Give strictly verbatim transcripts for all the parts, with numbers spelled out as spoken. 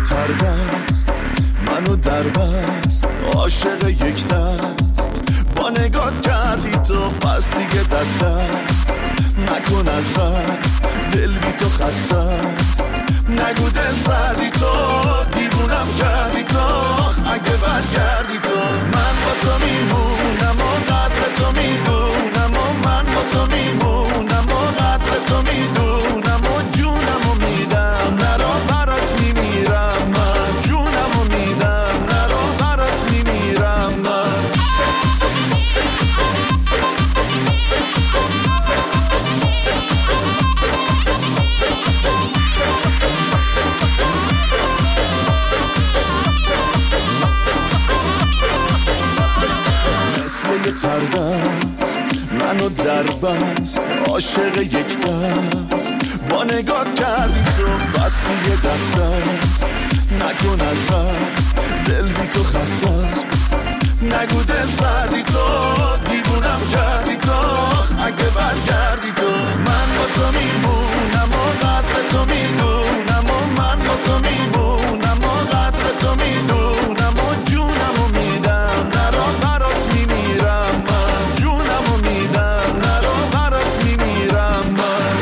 تردست منو در بست عاشق یک دست با نگات کردی تو پس دیگه دست است نکن از دست دل بی تو خسته است نگو دل سردی تو دیوونم کردی تو اگه برگردی تو من با تو میمونم و قدر تو میدونم و من با تو میمونم و قدر تو میدونم و جونم و میدم نرا برات میمیرم من جونم و میدم نرا برات میمیرم من مثل یه تردست منو در بست عاشق یک دست با نگات کردی تو بس دیگه دست است نکن از دست دل بی تو خسته است نگو دل سردی تو دیوونم کردی تو اگه برگردی تو من با تو میمونم و قدر تو میدونم و من با تو میمونم و قدر تو میدونم و جونم و میدم نرا برات میمیرم من جونم و میدم نرا برات میمیرم من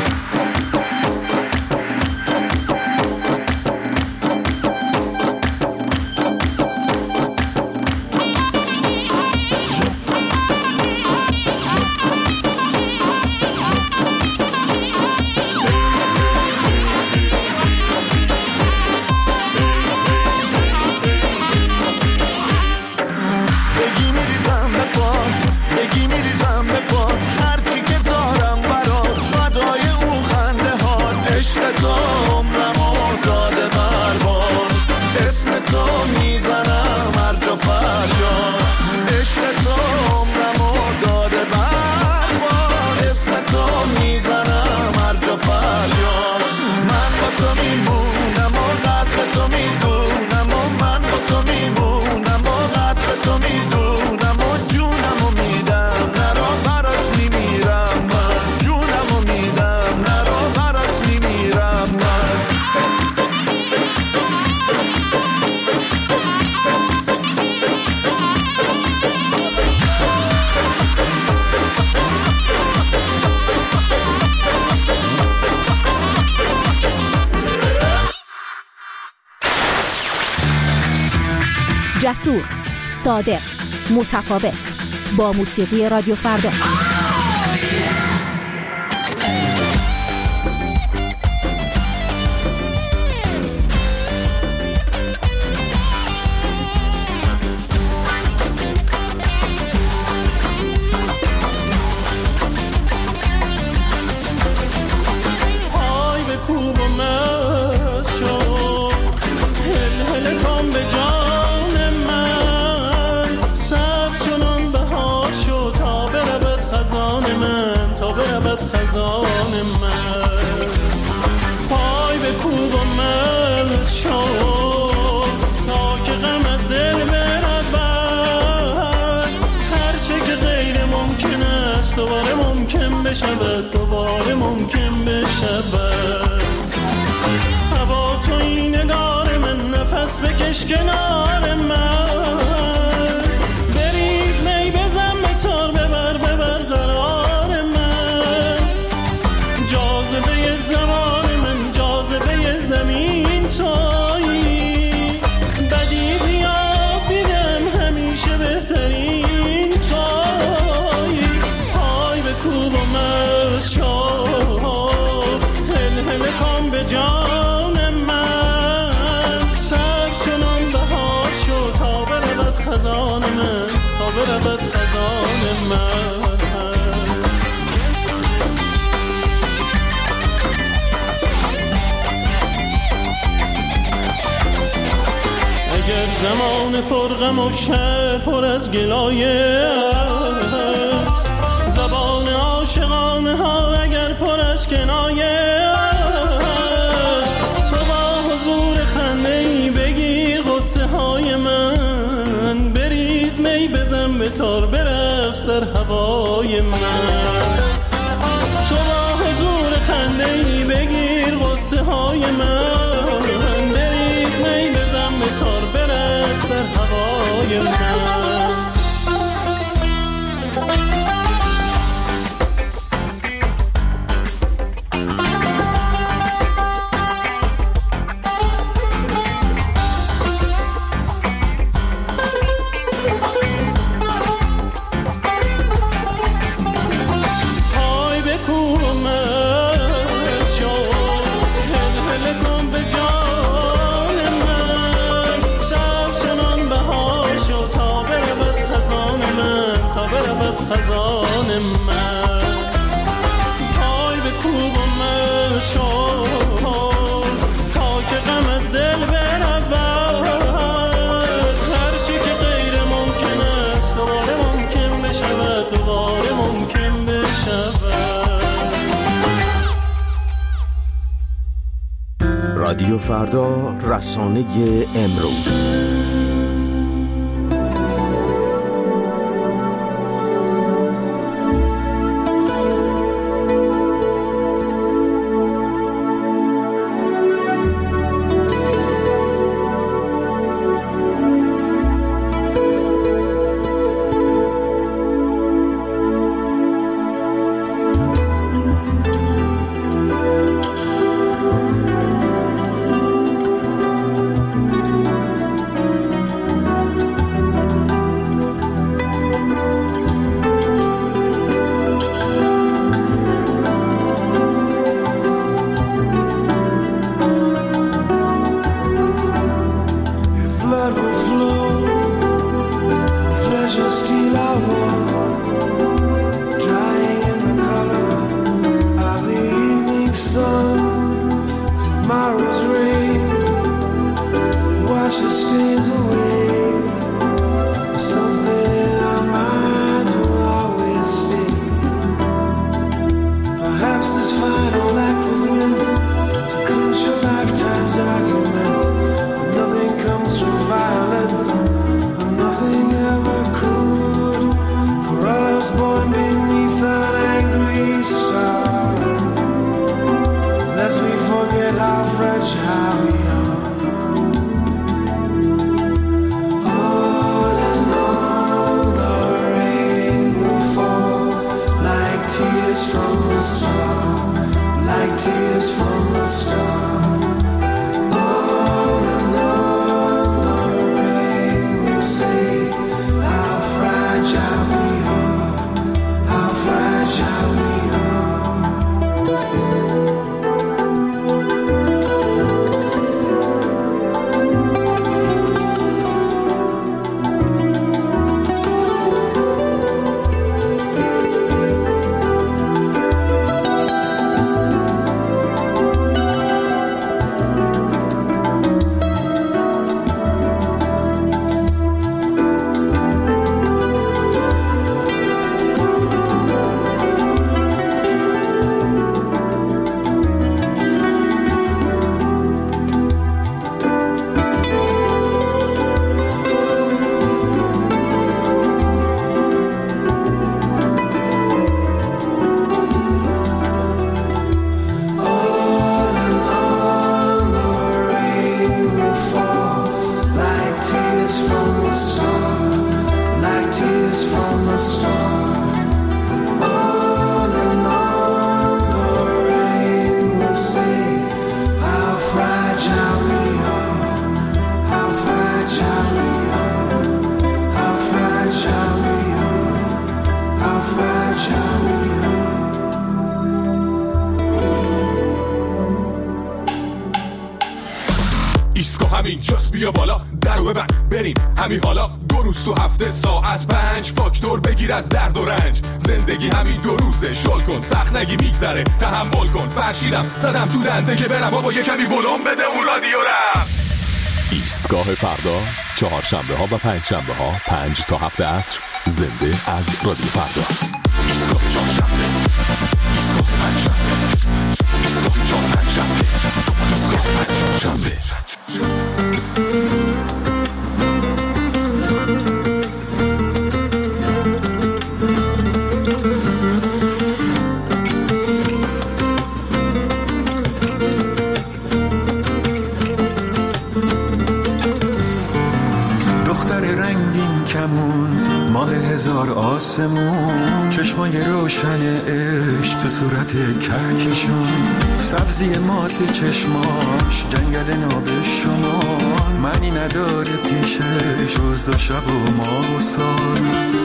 جسور، صادق، متفاوت با موسیقی رادیو فردا. بشود دوباره ممکن بشود هوا تو این نگار من نفس بکش کنار من بریز می بزن بتار ببر ببر قرار من جاذبه زمان من جاذبه زمین تویی بدی زیاد دیدم همیشه بهترین تویی پای به کوب و مست شد هل هل کن به جان من سر چنان بهار شد تا برود خزان من تا برود خزان من اگر زمان پرغم و شهر پر از گلایه است زبان عاشقانه ها اگر پر از کنایه است تو با حضور خنده ای بگیر غصه های من بریز می بزن بتار برقص در هوای من تو با حضور خنده ای بگیر غصه های من بریز می بزن من. خزان من پای به کوب و مشام تا که غم از دل برود، هر چی که غیر ممکن است دوباره ممکن بشود، دوباره ممکن بشود. رادیو فردا، رسانه امروز. اینجاست بیا بالا درو ببند بریم همین حالا، دو روز تو هفته ساعت پنج، فاکتور بگیر از درد و رنج، زندگی همین دو روزه، شل کن سخت نگی میگذره، تحمل کن فرشیدم زدم تو دنده که برم بابا یه کمی ولوم بده اون رادیو رم. ایستگاه فردا، چهارشنبه ها و پنج شنبه ها پنج تا هفت عصر، زنده از رادیو فردا. ایستگاه چهارشنبه، ایستگاه پنجشنبه، ایستگاه چهارشنبه، ایستگاه پنجشنبه. دختر رنگین کمون ماه هزار آسمون، چشمای روشن عشق تو صورت کهکشون، سبزی مات چشماش جنگل نابشمار، معنی نداره پیشش روز و شب و ماه و سال.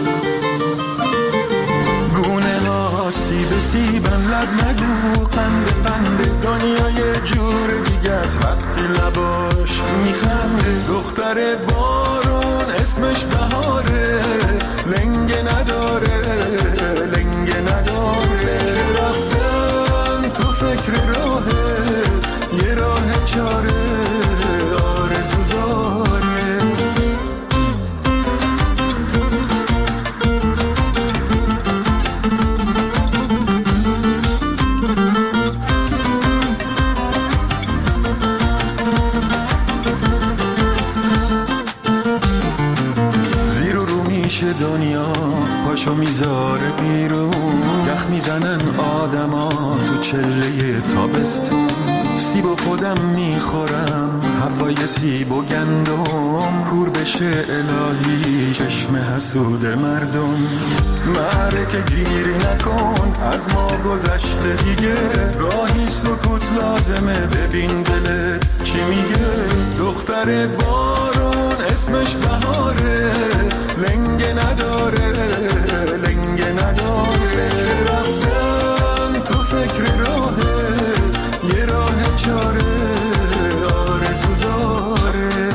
گونه ها سیب سیبم لب نگو، قند قند دنیای جور دیگه از وقتی لباش میخنده. دختر بارون اسمش بهاره، لنگه نداره لنگه نداره. رفتن تو فکر راهه، یه راه چاره آرزو داره. دنیا پاشو میذاره بیرون، یخ میزنن آدما تو چله تابستون. سیب و خودم میخورم هوای سیب و گندم، کور بشه الهی چشم حسود مردم. معرکه گیری نکن از ما گذشته دیگه، گاهی سکوت لازمه ببین دلت چی میگه. دختر بارون اسمش بهاره، لنگه نداره لنگه نداره. رفتن تو فکر راهه، یه راه چاره آرزو داره.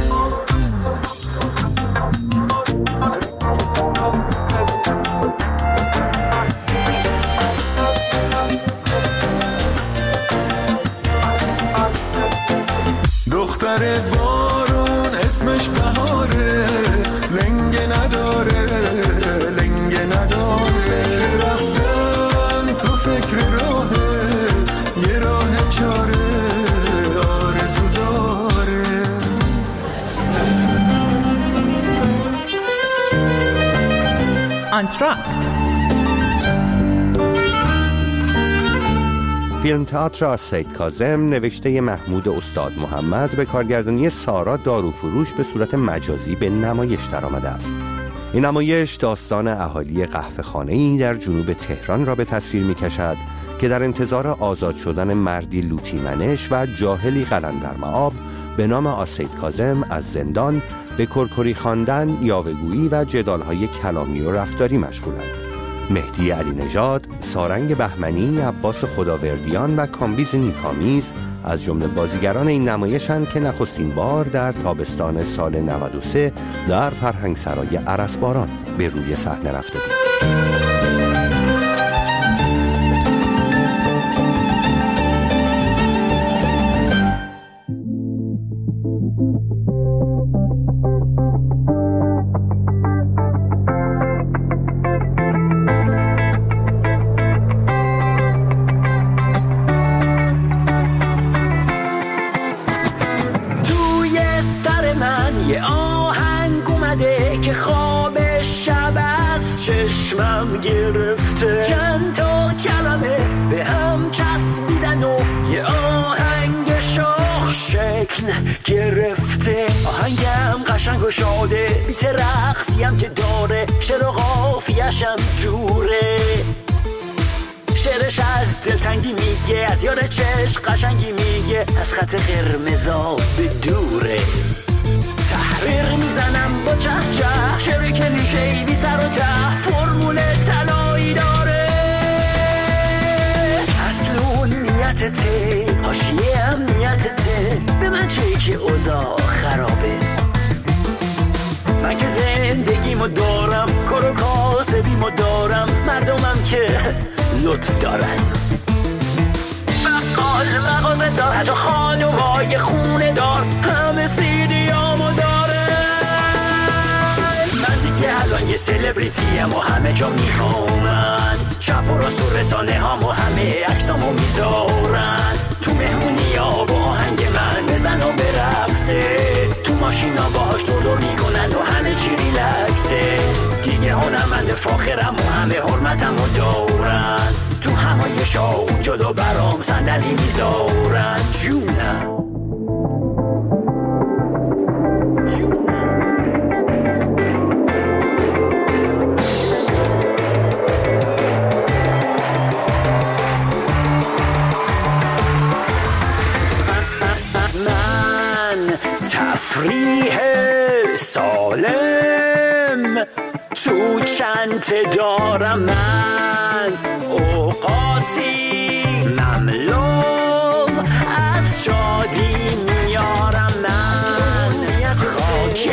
دختر بارون اسمش بهاره، لنگه نداره لنگه نداره. رفتن تو فکر راهه، یه راه چاره آرزو داره. انتراکت فیلم تئاتر از سید کاظم نوشته محمود استاد محمد به کارگردانی سارا داروفروش به صورت مجازی به نمایش درآمده است. این نمایش داستان اهالی قهوه‌خانه‌ای در جنوب تهران را به تصویر می‌کشد که در انتظار آزاد شدن مردی لوطی‌منش و جاهلی قلندرمآب به نام آسید کاظم از زندان به کرکری خواندن، یاوه‌گویی و جدال‌های کلامی و رفتاری مشغولند. مهدی علی نژاد، سارنگ بهمنی، عباس خداوردیان و کامبیز نیکامیز از جمله بازیگران این نمایشند که نخستین بار در تابستان سال نود و سه در فرهنگسرای ارسباران به روی صحنه رفته بود. چشمم گرفته چند تا کلمه به هم چسبیدن و یه آهنگ شاخ شکل گرفته. آهنگم قشنگ و شاده، بیت رقصیم که داره، شعر و قافیه‌شم جوره. شعرش از دلتنگی میگه، از یار چشم قشنگی میگه، از خط قرمزا به دوره. تحریر میزنم با چه چه، شعری کلیشه‌ای بی سر و ته، فرمول طلایی داره. اصل نیتته، حاشیه هم نیتته، به من چه که اوضاع خرابه. من که زندگیمو دارم، کار و کاسبیمو دارم، مردمم که لطف دارن. بقال مغازه دار، حتی خانومای خونه دار، همه سیدیامو داره. من دیگه الان یه سلبریتیم و همه جا میخوامن، چپ و راست و رسانه هامو همه عکسامو میذارن. تو مهمونی ها با آهنگ من بزن و برقصه، تو ماشینا باهاش دور دور میکنن و همه چی ریلکسه. دیگه هنرمند فاخرم و همه حرمتمو دارن، تو همایشا اون جلو برام صندلی میذارن. جونم مسیح سالم تو چنت دارم من، اوقاتی مملو از شادی میارم من، خاک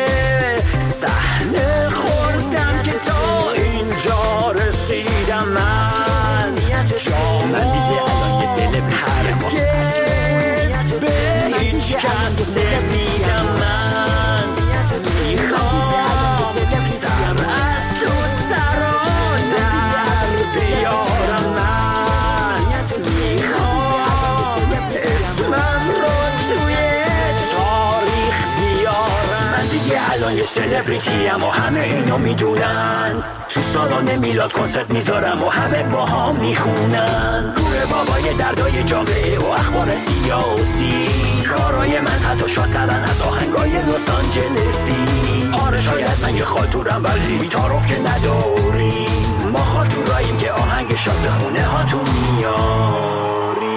صحنه خوردم که تا اینجا رسیدم من، جامعه الان یه سلبریتی هرگز به هیچ کس نمیدم من، میخوام سر از تو سرا در بیارم من، میخوام اسمم رو توی تاریخ بیارم من، دیگه الان یه سلبریتی ام و همه اینو میدونن، تو سالن میلاد کنسرت میذارم و همه با هم میخونن، کوره بابای دردای جامعه و اخبار سیاسی، کارای من حتی شادترن از آهنگای لس آنجلسی، آره شاید من یه خاطورم ولی تعارف که نداریم، ما خاطوراییم که آهنگ شاد به خونه هاتون میاریم.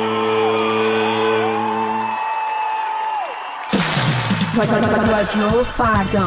رادیو فردا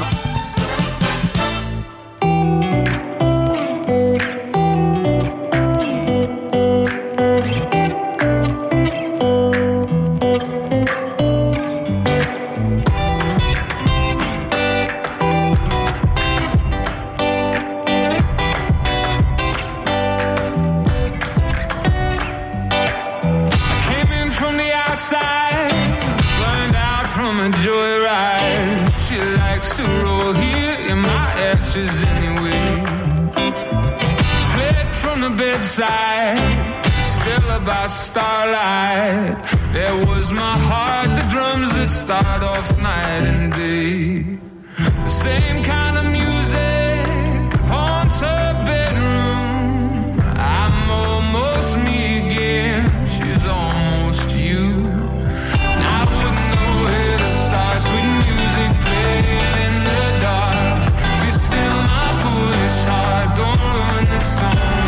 still by starlight, there was my heart, the drums that start off night and day, the same kind of music haunts her bedroom, I'm almost me again, she's almost you, and I wouldn't know where to start, sweet music playing in the dark, be still my foolish heart, don't ruin this song.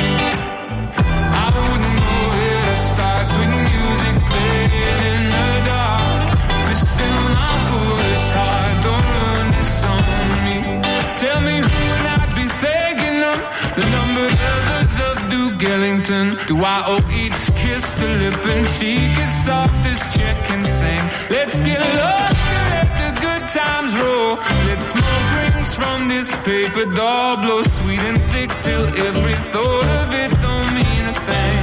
Sweet music playing in the dark, but still my foolish heart, don't ruin this on me. Tell me who would I be thinking of, the numbered others of Duke Ellington. Do I owe each kiss to lip and cheek as soft as chick can sing? Let's get lost and let the good times roll. Let's smoke rings from this paper doll, blow sweet and thick till every thought of it don't mean a thing.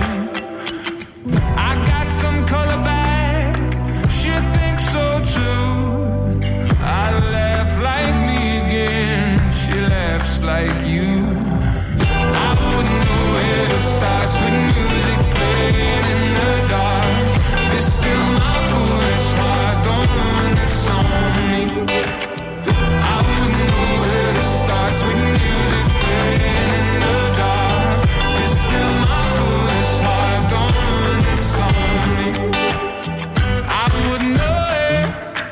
Some color back, she thinks so too. I laugh like me again, she laughs like you. I wouldn't know where to start with music playing in the dark. It's still my foolish heart, don't ruin this on me. I wouldn't know where to start with music playing in the dark. It's still my foolish heart, don't ruin this on me. I wouldn't know it,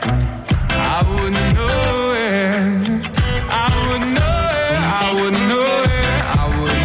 I wouldn't know it, I wouldn't know it, I wouldn't know it, I would,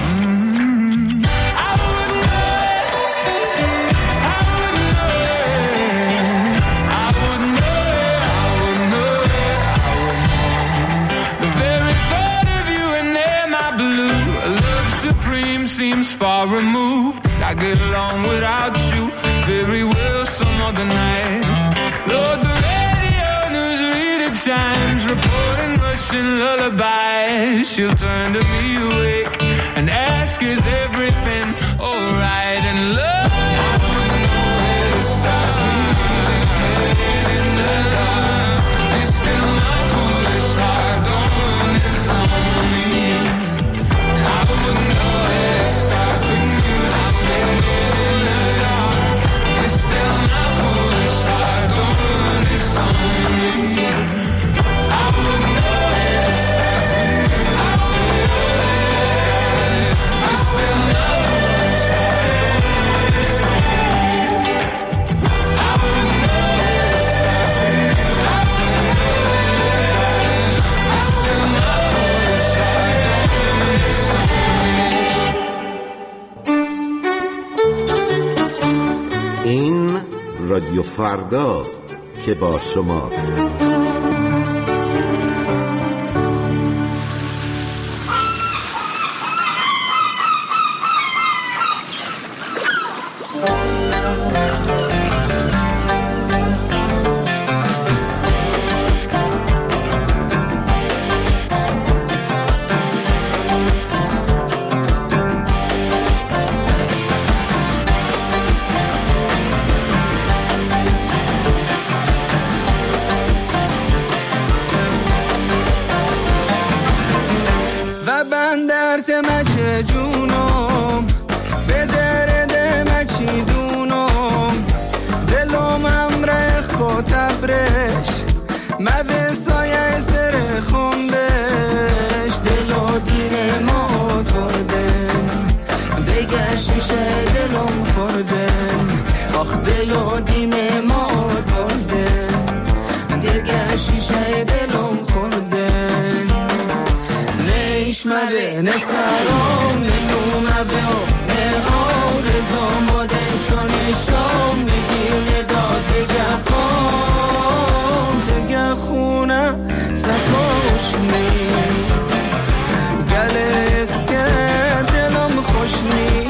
mm, I wouldn't know it, I wouldn't know it, I wouldn't know it, I wouldn't know it, I wouldn't. The very thought of you and there, my blue, love supreme seems far removed. I get along without you very well some other nights. Lord, the radio news reader chimes, reporting Russian lullabies. She'll turn to me awake and ask, is everything alright? And love, I wouldn't know where to start with music playing in the dark. It's still my foolish heart, don't ruin this on me. I wouldn't know where to start with music playing in the dark. It's still my foolish heart, don't ruin this on me. I wouldn't know where to start with music playing. It's still my foolish heart, don't ruin this on me. I wouldn't know where to start with music playing. It's still my foolish heart, don't ruin this on me. این رادیو فرداست که با شماست. مده سایه سر خوندش دل و دین ما کردن دیگه شیشه دلم خوردن آخ دل و دین ما کردن دیگه شیشه دلم خوردن نشمده نسرام ننومده و نه آرزام بودن چون شام میگیر نداد دیگه خون دیگه خونه صفاش نی گله اسکه دلم خوش نی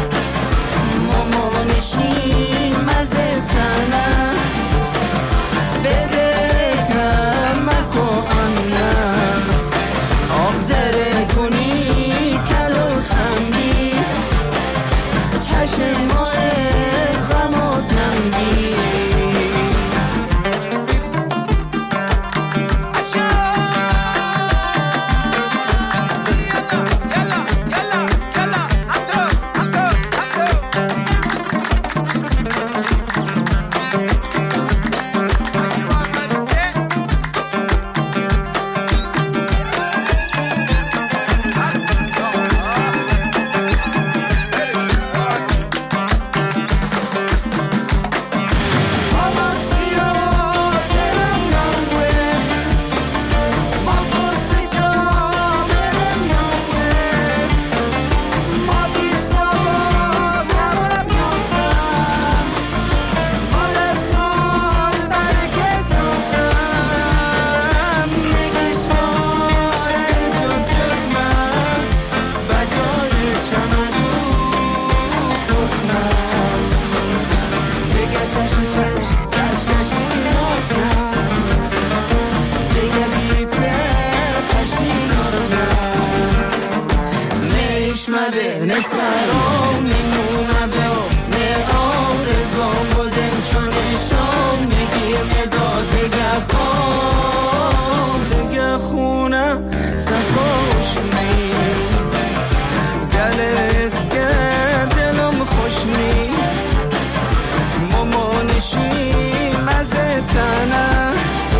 مامانشی مزه تنه بده کمک و انم آخ زره کنی کلو خندی چشم ما از غمات نمگی نسرام نمونه و نه آرزام بودن چون شام میگیر نداد دیگه خون دیگه خونه صفاش نی گله اسکه دلم خوش نی مامانشی مزه تنه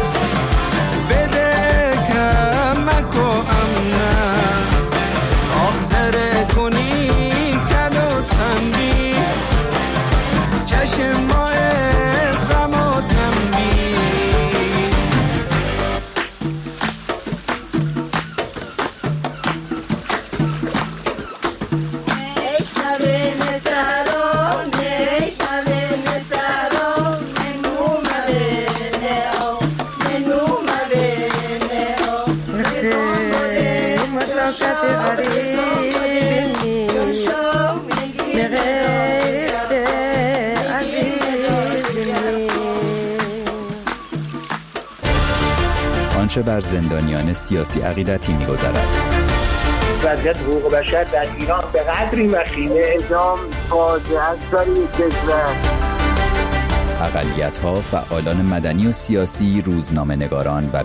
بده کمک و امنه آخ زره کنی کدوت خندی چشم ما از غمات نمگی اشتبه نسران اشتبه نسران منو مبینه او منو مبینه او ردان بوده مطلقت آرینی نغیست عزیزی آنچه بر زندانیان سیاسی عقیدتی می‌گذرد. وضعیت حقوق بشر در ایران به قدری وخیمه اعدام فاجعه است برای کشور. اقلیت‌ها، فعالان مدنی و سیاسی، روزنامه‌نگاران و